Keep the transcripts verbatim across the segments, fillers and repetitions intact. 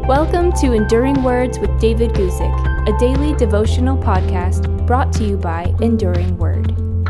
Welcome to Enduring Words with David Guzik, a daily devotional podcast brought to you by Enduring Word.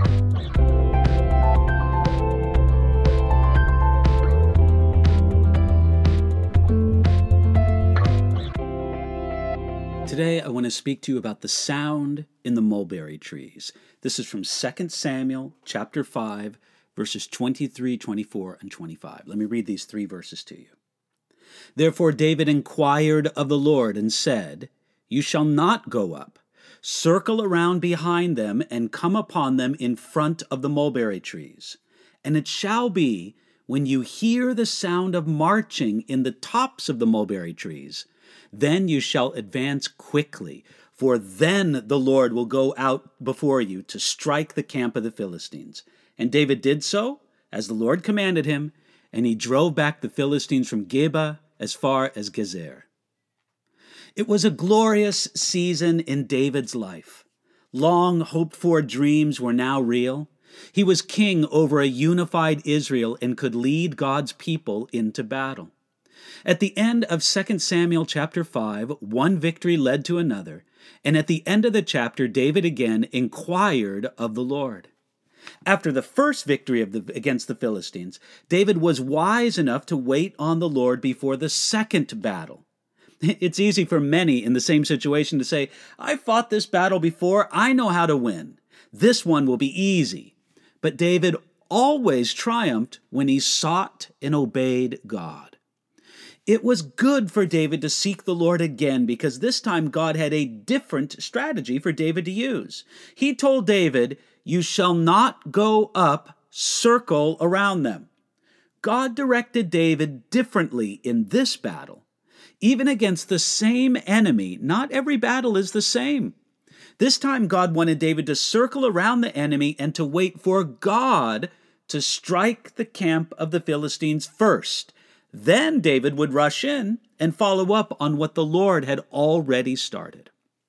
Today, I want to speak to you about the sound in the mulberry trees. This is from Second Samuel chapter five, verses twenty-three, twenty-four, and twenty-five. Let me read these three verses to you. Therefore David inquired of the Lord and said, You shall not go up. Circle around behind them and come upon them in front of the mulberry trees. And it shall be, when you hear the sound of marching in the tops of the mulberry trees, then you shall advance quickly, for then the Lord will go out before you to strike the camp of the Philistines. And David did so, as the Lord commanded him, and he drove back the Philistines from Geba as far as Gezer. It was a glorious season in David's life. Long hoped-for dreams were now real. He was king over a unified Israel and could lead God's people into battle. At the end of Second Samuel chapter five, one victory led to another, and at the end of the chapter, David again inquired of the Lord. After the first victory of the, against the Philistines, David was wise enough to wait on the Lord before the second battle. It's easy for many in the same situation to say, I fought this battle before, I know how to win. This one will be easy. But David always triumphed when he sought and obeyed God. It was good for David to seek the Lord again because this time God had a different strategy for David to use. He told David, You shall not go up, circle around them. God directed David differently in this battle. Even against the same enemy, not every battle is the same. This time God wanted David to circle around the enemy and to wait for God to strike the camp of the Philistines first. Then David would rush in and follow up on what the Lord had already started.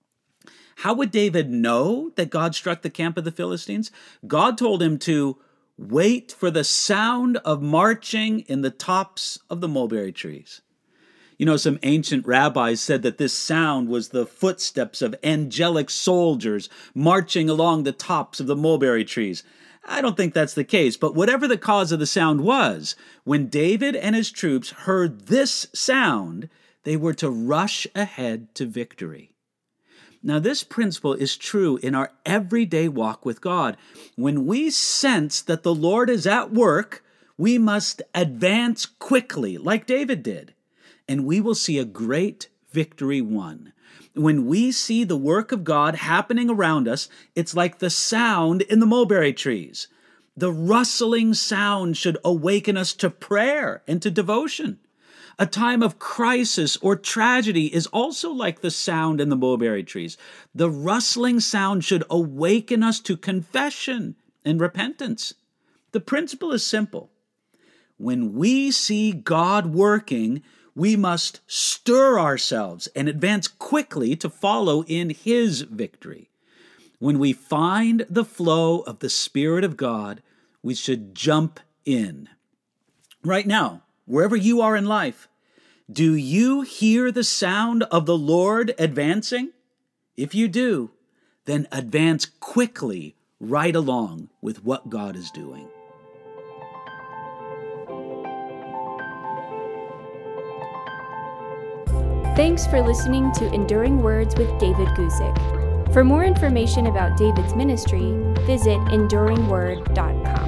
How would David know that God struck the camp of the Philistines? God told him to wait for the sound of marching in the tops of the mulberry trees. You know, some ancient rabbis said that this sound was the footsteps of angelic soldiers marching along the tops of the mulberry trees. I don't think that's the case, but whatever the cause of the sound was, when David and his troops heard this sound, they were to rush ahead to victory. Now, this principle is true in our everyday walk with God. When we sense that the Lord is at work, we must advance quickly, like David did, and we will see a great victory won. When we see the work of God happening around us, it's like the sound in the mulberry trees. The rustling sound should awaken us to prayer and to devotion. A time of crisis or tragedy is also like the sound in the mulberry trees. The rustling sound should awaken us to confession and repentance. The principle is simple. When we see God working, we must stir ourselves and advance quickly to follow in His victory. When we find the flow of the Spirit of God, we should jump in. Right now, wherever you are in life, do you hear the sound of the Lord advancing? If you do, then advance quickly right along with what God is doing. Thanks for listening to Enduring Words with David Guzik. For more information about David's ministry, visit enduring word dot com.